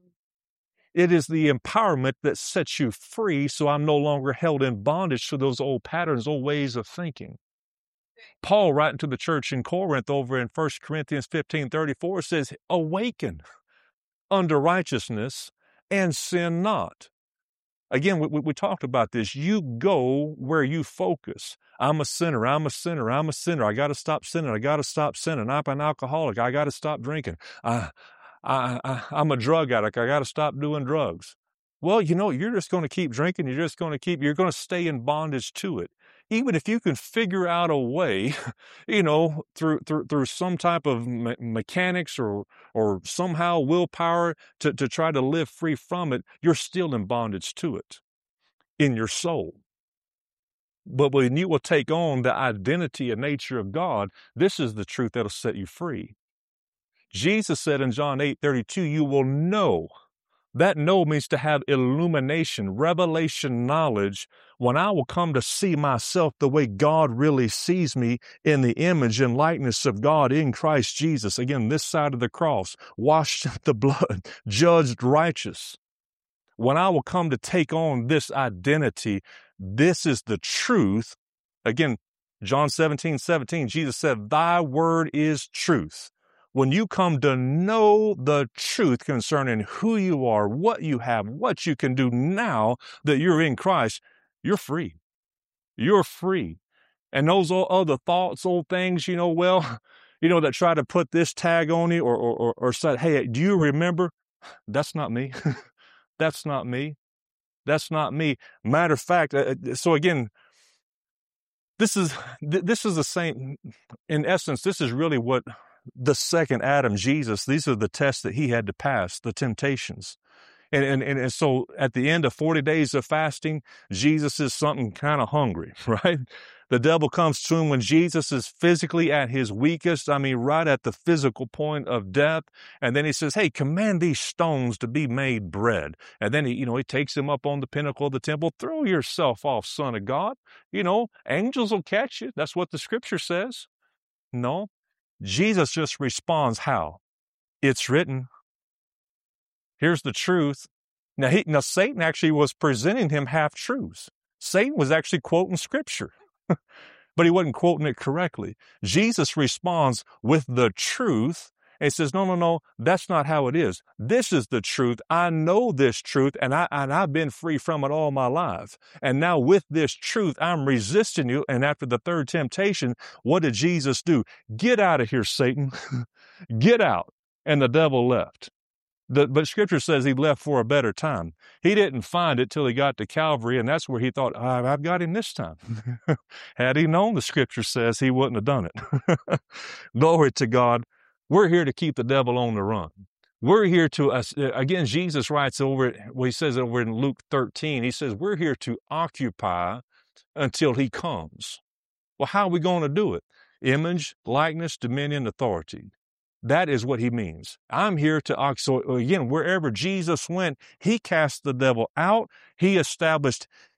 Speaker 2: It is the empowerment that sets you free, so I'm no longer held in bondage to those old patterns, old ways of thinking. Paul, writing to the church in Corinth over in First Corinthians fifteen thirty-four, says, awaken unto righteousness and sin not. Again, we, we talked about this. You go where you focus. I'm a sinner. I'm a sinner. I'm a sinner. I got to stop sinning. I got to stop sinning. I'm an alcoholic. I got to stop drinking. I, I, I, I'm a drug addict. I got to stop doing drugs. Well, you know, you're just going to keep drinking. You're just going to keep, you're going to stay in bondage to it. Even if you can figure out a way, you know, through through through some type of me- mechanics or or somehow willpower to, to try to live free from it, you're still in bondage to it in your soul. But when you will take on the identity and nature of God, this is the truth that'll set you free. Jesus said in John eight thirty-two, you will know. That know means to have illumination, revelation knowledge, when I will come to see myself the way God really sees me in the image and likeness of God in Christ Jesus. Again, this side of the cross, washed in the blood, judged righteous. When I will come to take on this identity, this is the truth. Again, John seventeen seventeen, Jesus said, thy word is truth. When you come to know the truth concerning who you are, what you have, what you can do now that you're in Christ, you're free. You're free. And those other thoughts, old things, you know, well, you know, that try to put this tag on you or, or, or, or say, hey, do you remember? That's not me. That's not me. That's not me. Matter of fact, uh, so again, this is, this is the same, in essence, this is really what the second Adam, Jesus, these are the tests that he had to pass, the temptations. And, and, and so at the end of forty days of fasting, Jesus is something kind of hungry, right? The devil comes to him when Jesus is physically at his weakest. I mean, right at the physical point of death. And then he says, hey, command these stones to be made bread. And then he, you know, he takes him up on the pinnacle of the temple. Throw yourself off, son of God. You know, angels will catch you. That's what the scripture says. No. Jesus just responds how? It's written. Here's the truth. Now, he, now Satan actually was presenting him half-truths. Satan was actually quoting scripture, but he wasn't quoting it correctly. Jesus responds with the truth and says, no, no, no, that's not how it is. This is the truth. I know this truth, and, I, and I've been free from it all my life. And now with this truth, I'm resisting you. And after the third temptation, what did Jesus do? Get out of here, Satan. Get out. And the devil left. The, but Scripture says he left for a better time. He didn't find it till he got to Calvary, and that's where he thought, I've got him this time. Had he known, the Scripture says he wouldn't have done it. Glory to God. We're here to keep the devil on the run. We're here to, uh, again, Jesus writes over, well, he says over in Luke thirteen, he says, we're here to occupy until he comes. Well, how are we going to do it? Image, likeness, dominion, authority. That is what he means. I'm here to, so again, wherever Jesus went, he cast the devil out. He established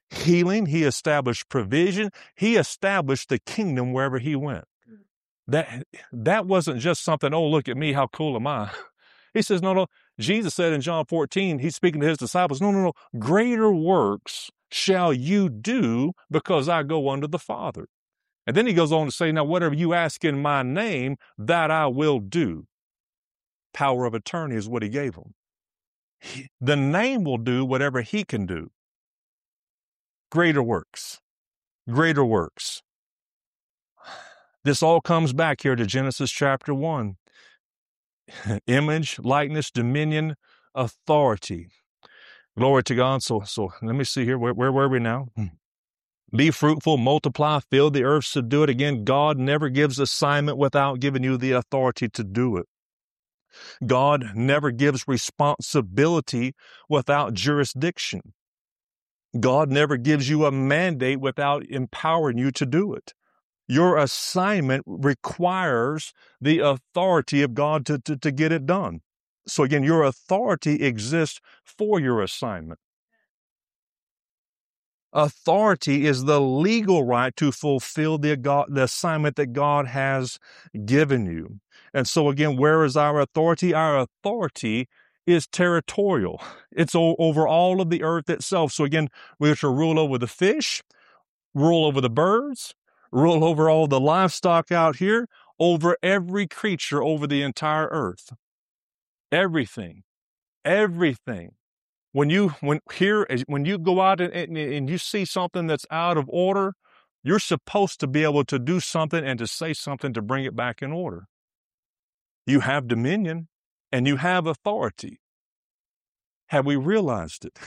Speaker 2: healing. He established provision. He established the kingdom wherever he went. That, that wasn't just something, oh, look at me, how cool am I? He says, no, no. Jesus said in John fourteen, he's speaking to his disciples, no, no, no. Greater works shall you do because I go unto the Father. And then he goes on to say, now, whatever you ask in my name, that I will do. Power of attorney is what he gave them. He, the name will do whatever he can do. Greater works. Greater works. This all comes back here to Genesis chapter one. Image, likeness, dominion, authority. Glory to God. So, so let me see here. Where, where were we now? Be fruitful, multiply, fill the earth, subdue it. Again, God never gives assignment without giving you the authority to do it. God never gives responsibility without jurisdiction. God never gives you a mandate without empowering you to do it. Your assignment requires the authority of God to, to, to get it done. So again, your authority exists for your assignment. Authority is the legal right to fulfill the, God, the assignment that God has given you. And so again, where is our authority? Our authority is territorial. It's o- over all of the earth itself. So again, we are to rule over the fish, rule over the birds, rule over all the livestock out here, over every creature, over the entire earth. Everything, everything. When you, when here, when you go out and, and, and you see something that's out of order, you're supposed to be able to do something and to say something to bring it back in order. You have dominion and you have authority. Have we realized it?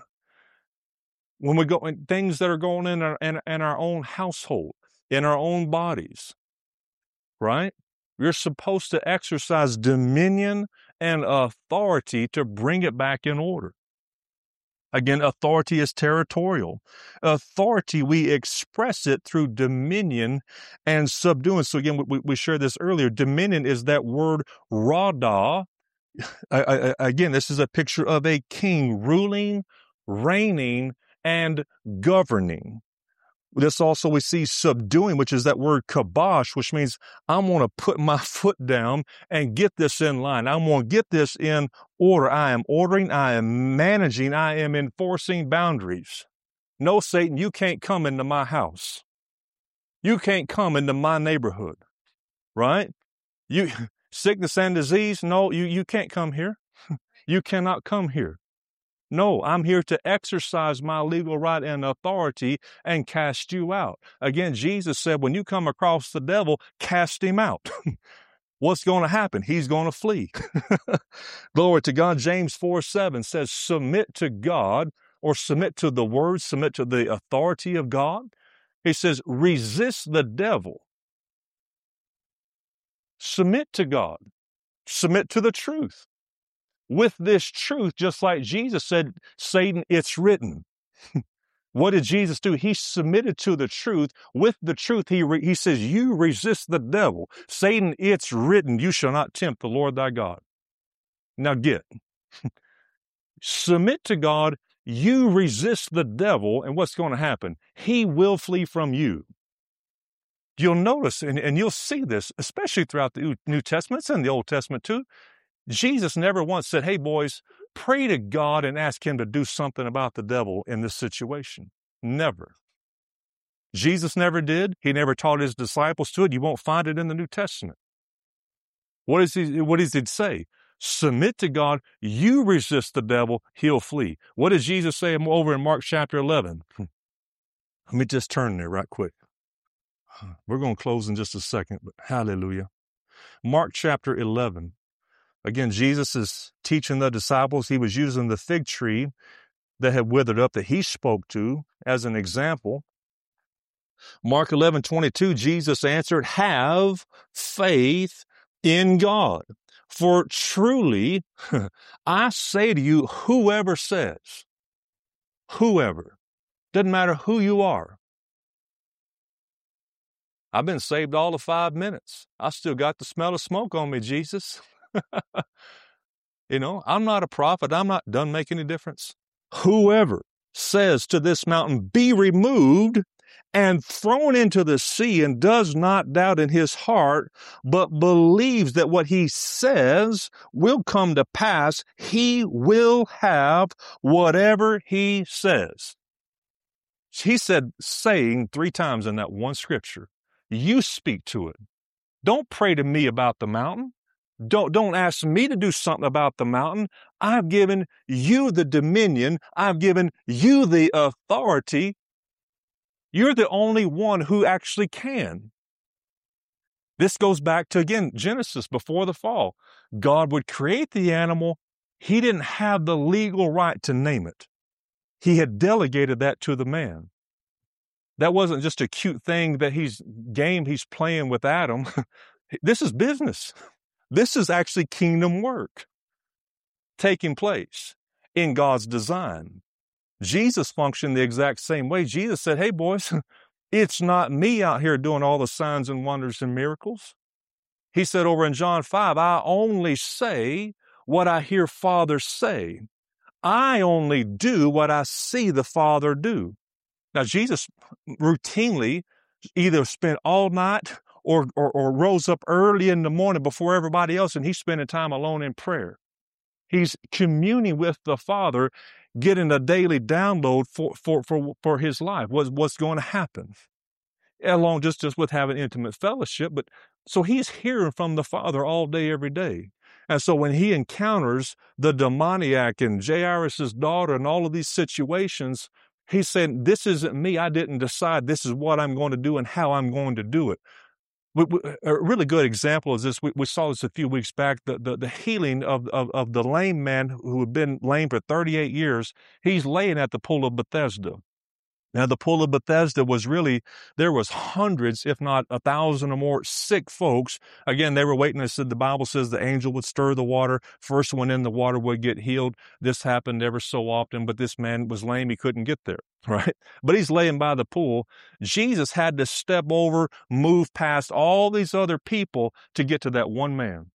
Speaker 2: When we go in things that are going in our, in, in our own household, in our own bodies, right? You're supposed to exercise dominion and authority to bring it back in order. Again, authority is territorial. Authority, we express it through dominion and subduing. So again, we, we shared this earlier. Dominion is that word radah. I, I, again, this is a picture of a king ruling, reigning, and governing. This also we see subduing, which is that word kabosh, which means I'm going to put my foot down and get this in line. I'm going to get this in order. I am ordering. I am managing. I am enforcing boundaries. No, Satan, you can't come into my house. You can't come into my neighborhood, right? You sickness and disease. No, you, you can't come here. You cannot come here. No, I'm here to exercise my legal right and authority and cast you out. Again, Jesus said, when you come across the devil, cast him out. What's going to happen? He's going to flee. Glory to God. James four seven says, submit to God, or submit to the word, submit to the authority of God. He says, resist the devil. Submit to God. Submit to the truth. With this truth, just like Jesus said, Satan, it's written. What did Jesus do? He submitted to the truth. With the truth, he, re- he says, you resist the devil. Satan, it's written, you shall not tempt the Lord thy God. Now get. Submit to God, you resist the devil, and what's going to happen? He will flee from you. You'll notice, and, and you'll see this, especially throughout the New Testament, it's in the Old Testament too. Jesus never once said, hey, boys, pray to God and ask him to do something about the devil in this situation. Never. Jesus never did. He never taught his disciples to it. You won't find it in the New Testament. What is he, what does it say? Submit to God. You resist the devil, he'll flee. What does Jesus say over in Mark chapter eleven? Let me just turn there right quick. We're going to close in just a second, but hallelujah. Mark chapter eleven. Again, Jesus is teaching the disciples. He was using the fig tree that had withered up that he spoke to as an example. Mark eleven twenty-two, Jesus answered, have faith in God. For truly, I say to you, whoever says, whoever, doesn't matter who you are. I've been saved all of five minutes. I still got the smell of smoke on me, Jesus. You know, I'm not a prophet. I'm not, doesn't make any difference. Whoever says to this mountain, be removed and thrown into the sea, and does not doubt in his heart, but believes that what he says will come to pass, he will have whatever he says. He said saying three times in that one scripture. You speak to it. Don't pray to me about the mountain. Don't, don't ask me to do something about the mountain. I've given you the dominion. I've given you the authority. You're the only one who actually can. This goes back to, again, Genesis before the fall. God would create the animal. He didn't have the legal right to name it. He had delegated that to the man. That wasn't just a cute thing that he's game he's playing with Adam. This is business. This is actually kingdom work taking place in God's design. Jesus functioned the exact same way. Jesus said, hey, boys, it's not me out here doing all the signs and wonders and miracles. He said over in John five, I only say what I hear Father say. I only do what I see the Father do. Now, Jesus routinely either spent all night or, or, or rose up early in the morning before everybody else, and he's spending time alone in prayer. He's communing with the Father, getting a daily download for, for, for, for his life, what's, what's going to happen, along just, just with having intimate fellowship. But so he's hearing from the Father all day, every day. And so when he encounters the demoniac and Jairus' daughter and all of these situations, he's saying, this isn't me. I didn't decide this is what I'm going to do and how I'm going to do it. We, we, a really good example is this. We, we saw this a few weeks back, the, the, the healing of, of, of the lame man who had been lame for thirty-eight years. He's laying at the pool of Bethesda. Now, the pool of Bethesda was really, there was hundreds, if not a thousand or more sick folks. Again, they were waiting. They said the Bible says the angel would stir the water. First one in the water would get healed. This happened ever so often, but this man was lame. He couldn't get there, right? But he's laying by the pool. Jesus had to step over, move past all these other people to get to that one man.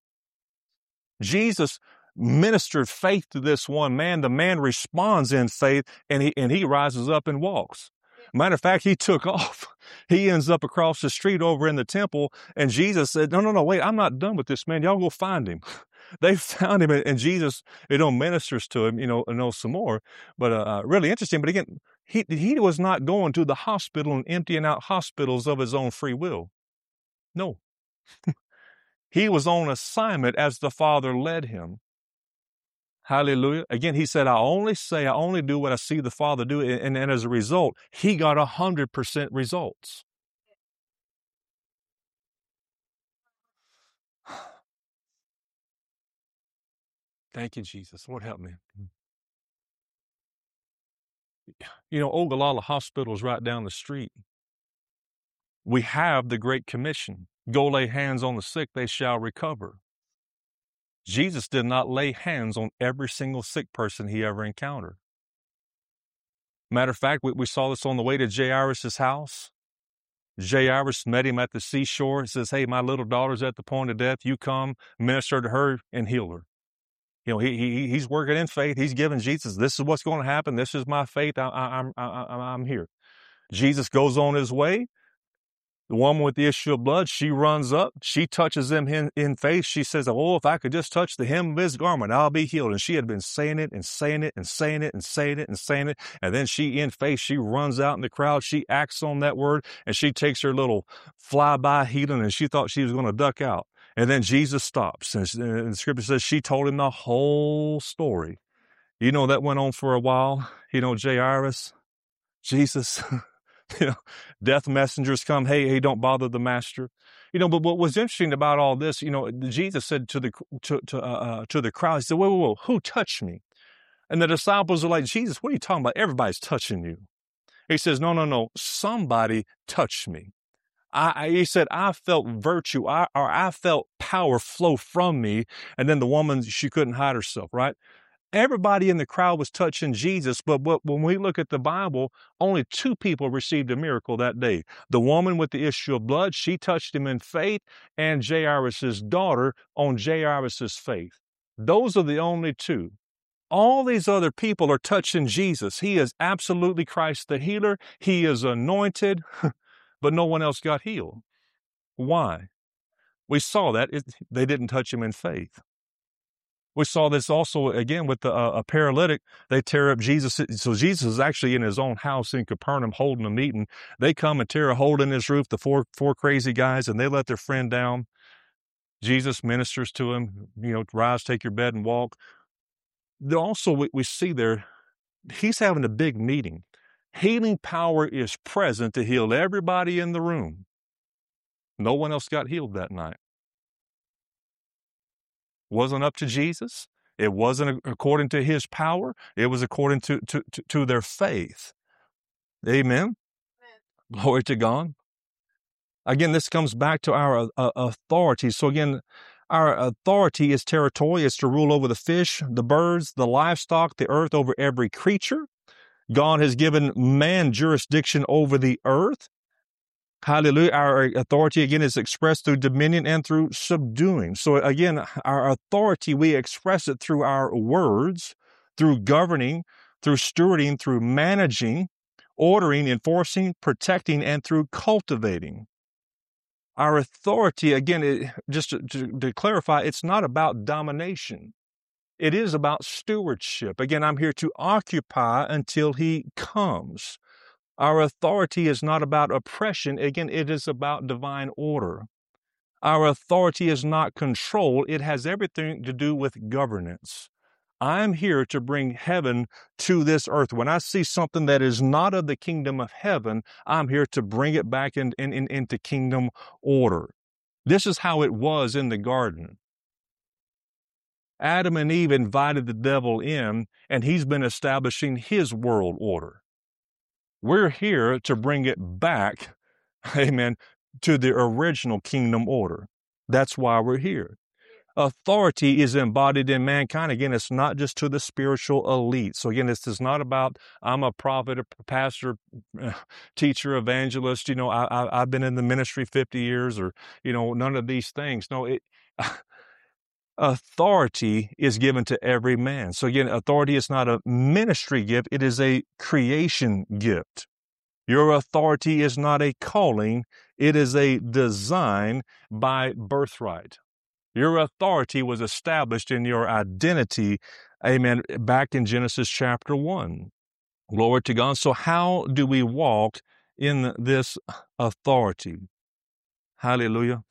Speaker 2: Jesus ministered faith to this one man. The man responds in faith, and he and he rises up and walks. Matter of fact, he took off. He ends up across the street over in the temple, and Jesus said, no, no, no, wait, I'm not done with this man. Y'all go find him. They found him, and Jesus, you know, ministers to him, you know, and know some more. But uh, really interesting. But again, he he was not going to the hospital and emptying out hospitals of his own free will. No. He was on assignment as the Father led him. Hallelujah. Again, he said, I only say, I only do what I see the Father do. And, and as a result, he got one hundred percent results. Thank you, Jesus. Lord, help me. You know, Ogallala Hospital is right down the street. We have the Great Commission. Go lay hands on the sick, they shall recover. Jesus did not lay hands on every single sick person he ever encountered. Matter of fact, we, we saw this on the way to Jairus' house. Jairus met him at the seashore. He says, hey, my little daughter's at the point of death. You come, minister to her, and heal her. You know, he, he he's working in faith. He's giving Jesus, this is what's going to happen. This is my faith. I, I, I'm, I, I'm here. Jesus goes on his way. The woman with the issue of blood, she runs up. She touches him in, in faith. She says, oh, if I could just touch the hem of his garment, I'll be healed. And she had been saying it and saying it and saying it and saying it and saying it. And then she, in faith, she runs out in the crowd. She acts on that word, and she takes her little flyby healing, and she thought she was going to duck out. And then Jesus stops. And, and the scripture says she told him the whole story. You know, that went on for a while. You know, Jairus, Jesus... You know, death messengers come, hey, hey, don't bother the master. You know, but what was interesting about all this, you know, Jesus said to the to to, uh, to the crowd, he said, whoa, whoa, whoa, who touched me? And the disciples are like, Jesus, what are you talking about? Everybody's touching you. He says, no, no, no, somebody touched me. I, I he said, I felt virtue, I, or I felt power flow from me. And then the woman, she couldn't hide herself, right? Everybody in the crowd was touching Jesus, but, but when we look at the Bible, only two people received a miracle that day. The woman with the issue of blood, she touched him in faith, and Jairus' daughter on Jairus' faith. Those are the only two. all these other people are touching Jesus. He is absolutely Christ the healer. He is anointed, but no one else got healed. Why? We saw that it, they didn't touch him in faith. We saw this also again with the, uh, a paralytic. They tear up Jesus. So Jesus is actually in his own house in Capernaum holding a meeting. They come and tear a hole in his roof, the four, four crazy guys, and they let their friend down. Jesus ministers to him, you know, rise, take your bed and walk. Also, we, we see there, he's having a big meeting. Healing power is present to heal everybody in the room. No one else got healed that night. Wasn't up to Jesus. It wasn't according to his power. It was according to, to, to, to their faith. Amen? Amen. Glory to God. Again, this comes back to our uh, authority. So again, our authority is territorial. It's to rule over the fish, the birds, the livestock, the earth, over every creature. God has given man jurisdiction over the earth. Hallelujah. Our authority, again, is expressed through dominion and through subduing. So again, our authority, we express it through our words, through governing, through stewarding, through managing, ordering, enforcing, protecting, and through cultivating. Our authority, again, it, just to, to, to clarify, it's not about domination. It is about stewardship. Again, I'm here to occupy until he comes. Our authority is not about oppression. Again, it is about divine order. Our authority is not control. It has everything to do with governance. I'm here to bring heaven to this earth. When I see something that is not of the kingdom of heaven, I'm here to bring it back in, in, in, into kingdom order. This is how it was in the garden. Adam and Eve invited the devil in, and he's been establishing his world order. We're here to bring it back, amen, to the original kingdom order. That's why we're here. Authority is embodied in mankind. Again, it's not just to the spiritual elite. So again, this is not about, I'm a prophet, a pastor, teacher, evangelist. You know, I, I, I've been in the ministry fifty years or, you know, none of these things. No, it, authority is given to every man. So again, authority is not a ministry gift. It is a creation gift. Your authority is not a calling. It is a design by birthright. Your authority was established in your identity, amen, back in Genesis chapter one. Glory to God. So how do we walk in this authority? Hallelujah.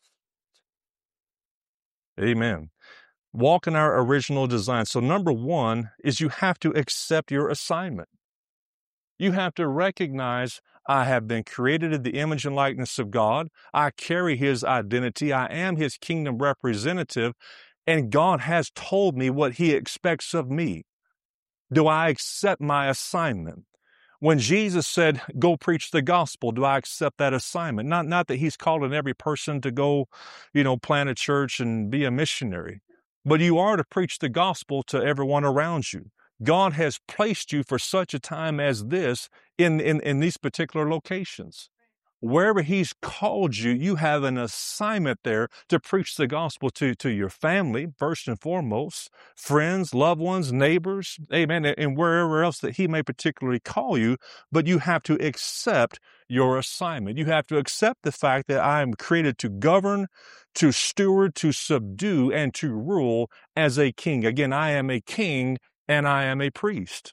Speaker 2: Amen. Walk in our original design. So number one is you have to accept your assignment. You have to recognize I have been created in the image and likeness of God. I carry his identity. I am his kingdom representative, and God has told me what he expects of me. Do I accept my assignment? When Jesus said, go preach the gospel, do I accept that assignment? Not, not that he's calling every person to go, you know, plant a church and be a missionary, but you are to preach the gospel to everyone around you. God has placed you for such a time as this in, in, in these particular locations. Wherever he's called you, you have an assignment there to preach the gospel to, to your family, first and foremost, friends, loved ones, neighbors, amen, and wherever else that he may particularly call you. But you have to accept your assignment. You have to accept the fact that I am created to govern, to steward, to subdue, and to rule as a king. Again, I am a king and I am a priest.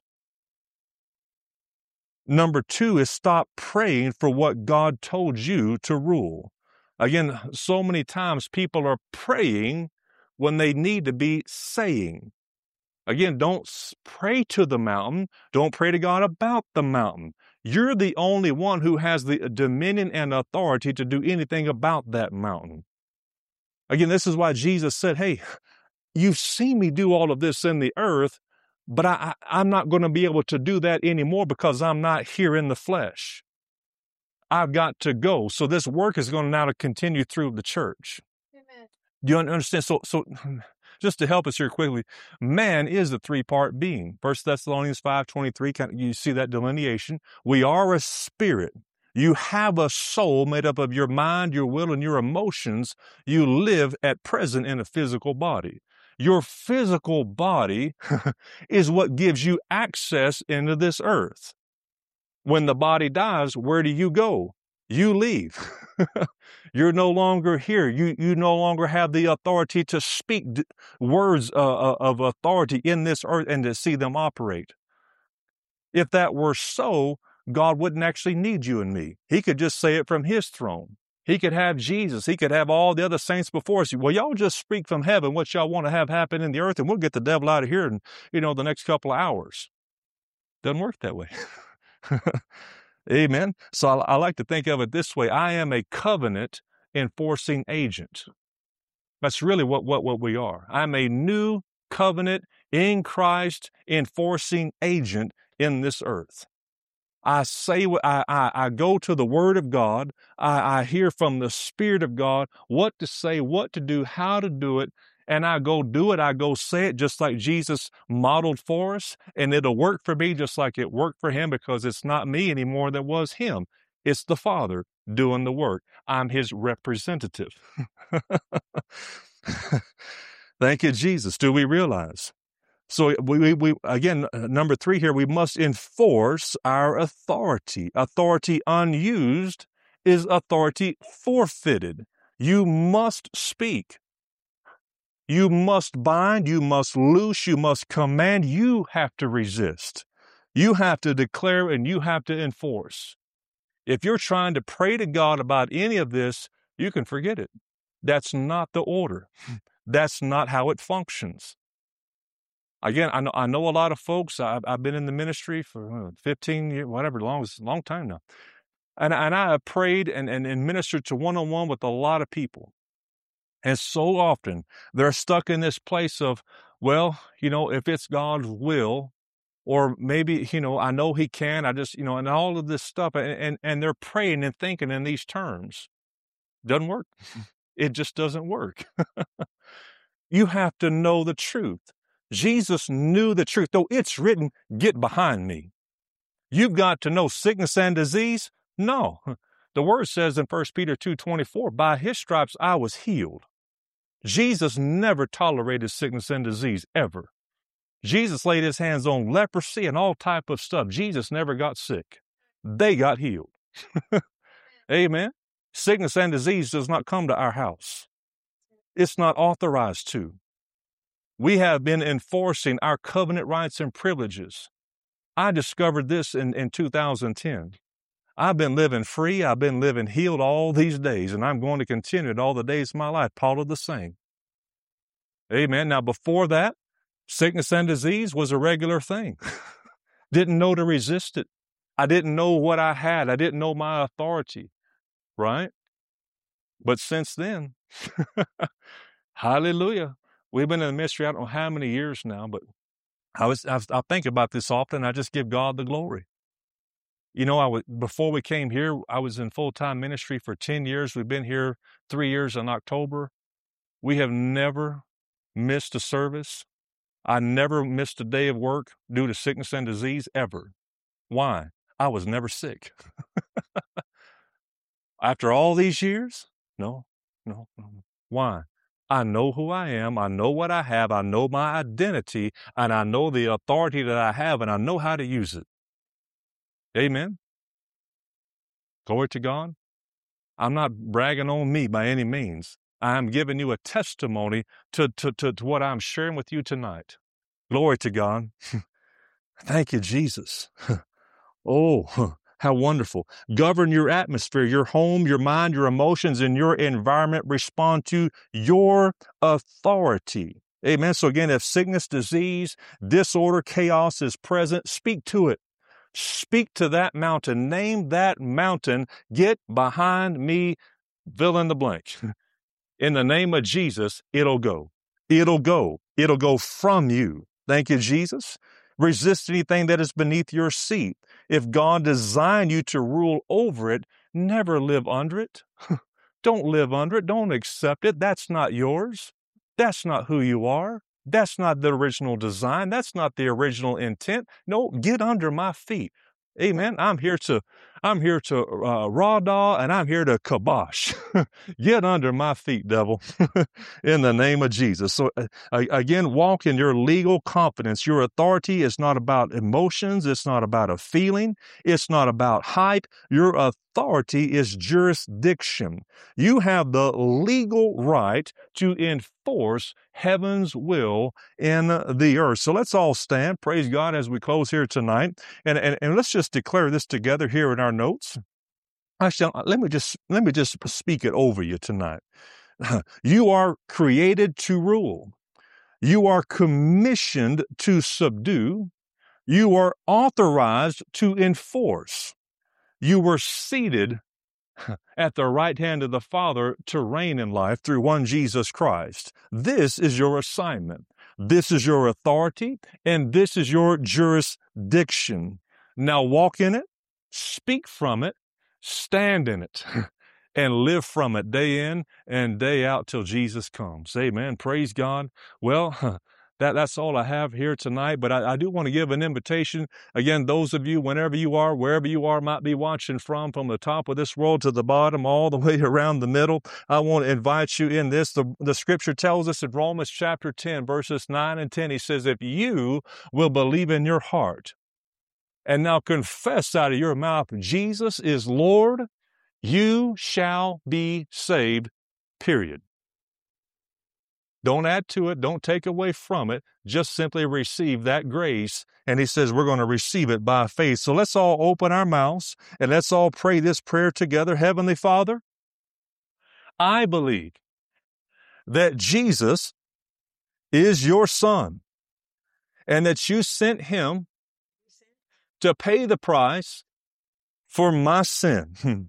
Speaker 2: Number two is stop praying for what God told you to rule. Again, so many times people are praying when they need to be saying. Again, don't pray to the mountain. Don't pray to God about the mountain. You're the only one who has the dominion and authority to do anything about that mountain. Again, this is why Jesus said, hey, you've seen me do all of this in the earth, but I, I, I'm not going to be able to do that anymore because I'm not here in the flesh. I've got to go. So this work is going to now to continue through the church. Amen. Do you understand? So, so just to help us here quickly, man is a three-part being. First Thessalonians five twenty-three, you see that delineation. We are a spirit. You have a soul made up of your mind, your will, and your emotions. You live at present in a physical body. Your physical body is what gives you access into this earth. When the body dies, where do you go? You leave. You're no longer here. You, you no longer have the authority to speak d- words uh, of authority in this earth and to see them operate. If that were so, God wouldn't actually need you and me. He could just say it from his throne. He could have Jesus. He could have all the other saints before us. Well, y'all just speak from heaven what y'all want to have happen in the earth, and we'll get the devil out of here in, you know, the next couple of hours. Doesn't work that way. Amen. So I, I like to think of it this way. I am a covenant enforcing agent. That's really what, what, what we are. I'm a new covenant in Christ enforcing agent in this earth. I say, I, I, I go to the Word of God. I, I hear from the Spirit of God what to say, what to do, how to do it, and I go do it. I go say it just like Jesus modeled for us, and it'll work for me just like it worked for him, because it's not me anymore that was him. It's the Father doing the work. I'm his representative. Thank you, Jesus. Do we realize? So we, we, we again, number three here, we must enforce our authority. Authority unused is authority forfeited. You must speak. You must bind. You must loose. You must command. You have to resist. You have to declare and you have to enforce. If you're trying to pray to God about any of this, you can forget it. That's not the order. That's not how it functions. Again, I know I know a lot of folks. I've, I've been in the ministry for fifteen years, whatever, long long time now, and and I have prayed and, and and ministered to one on one with a lot of people, and so often they're stuck in this place of, well, you know, if it's God's will, or maybe, you know, I know He can. I just, you know, and all of this stuff, and and, and they're praying and thinking in these terms. Doesn't work. It just doesn't work. You have to know the truth. Jesus knew the truth. Though it's written, get behind me. You've got to know sickness and disease? No. The word says in First Peter two twenty-four, by his stripes I was healed. Jesus never tolerated sickness and disease, ever. Jesus laid his hands on leprosy and all type of stuff. Jesus never got sick. They got healed. Amen. Sickness and disease does not come to our house. It's not authorized to. We have been enforcing our covenant rights and privileges. I discovered this in, in two thousand ten. I've been living free. I've been living healed all these days, and I'm going to continue it all the days of my life. Paula the same. Amen. Now, before that, sickness and disease was a regular thing. Didn't know to resist it. I didn't know what I had. I didn't know my authority, right? But since then, hallelujah. We've been in the ministry, I don't know how many years now, but I was, I, I think about this often. I just give God the glory. You know, I was, before we came here, I was in full-time ministry for ten years. We've been here three years in October. We have never missed a service. I never missed a day of work due to sickness and disease ever. Why? I was never sick. After all these years? No, no, no. Why? I know who I am. I know what I have. I know my identity, and I know the authority that I have, and I know how to use it. Amen. Glory to God. I'm not bragging on me by any means. I'm giving you a testimony to, to, to, to what I'm sharing with you tonight. Glory to God. Thank you, Jesus. Oh, how wonderful. Govern your atmosphere, your home, your mind, your emotions, and your environment respond to your authority. Amen. So again, if sickness, disease, disorder, chaos is present, speak to it. Speak to that mountain. Name that mountain. Get behind me, fill in the blank. In the name of Jesus, it'll go. It'll go. It'll go from you. Thank you, Jesus. Resist anything that is beneath your seat. If God designed you to rule over it, never live under it. Don't live under it. Don't accept it. That's not yours. That's not who you are. That's not the original design. That's not the original intent. No, get under my feet. Amen. I'm here to, I'm here to uh, raw dog, and I'm here to kibosh. Get under my feet, devil, in the name of Jesus. So uh, again, walk in your legal confidence. Your authority is not about emotions. It's not about a feeling. It's not about hype. Your authority is jurisdiction. You have the legal right to enforce heaven's will in the earth. So let's all stand. Praise God as we close here tonight. And, and, and let's just declare this together here in our notes. I shall, let me just, let me just speak it over you tonight. You are created to rule. You are commissioned to subdue. You are authorized to enforce. You were seated at the right hand of the Father to reign in life through one Jesus Christ. This is your assignment. This is your authority, and this is your jurisdiction. Now walk in it, speak from it, stand in it, and live from it day in and day out till Jesus comes. Amen. Praise God. Well, That, that's all I have here tonight, but I, I do want to give an invitation. Again, those of you, whenever you are, wherever you are, might be watching from, from the top of this world to the bottom, all the way around the middle, I want to invite you in this. The, the scripture tells us in Romans chapter ten, verses nine and ten, he says, if you will believe in your heart and now confess out of your mouth, Jesus is Lord, you shall be saved, period. Don't add to it. Don't take away from it. Just simply receive that grace. And he says we're going to receive it by faith. So let's all open our mouths and let's all pray this prayer together. Heavenly Father, I believe that Jesus is your Son and that you sent him to pay the price for my sin.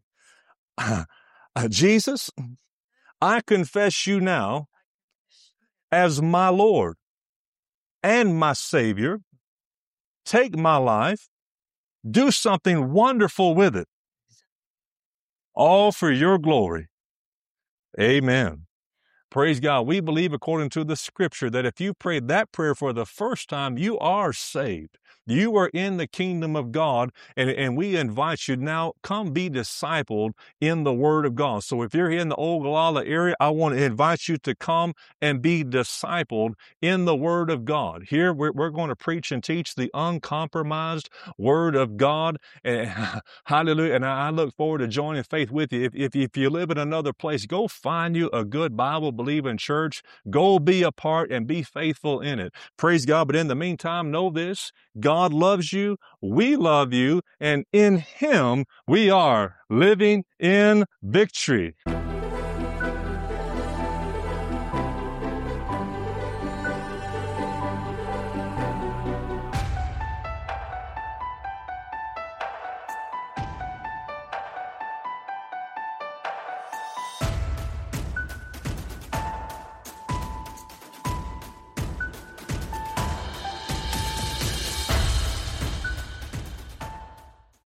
Speaker 2: Jesus, I confess you now as my Lord and my Savior. Take my life, do something wonderful with it, all for your glory. Amen. Praise God. We believe according to the scripture that if you prayed that prayer for the first time, you are saved. You are in the kingdom of God, and, and we invite you now, come be discipled in the Word of God. So if you're in the Ogallala area, I want to invite you to come and be discipled in the Word of God. Here, we're, we're going to preach and teach the uncompromised Word of God. And, hallelujah. And I look forward to joining faith with you. If, if, if you live in another place, go find you a good Bible-believing church. Go be a part and be faithful in it. Praise God. But in the meantime, know this, God loves you, we love you, and in him we are living in victory.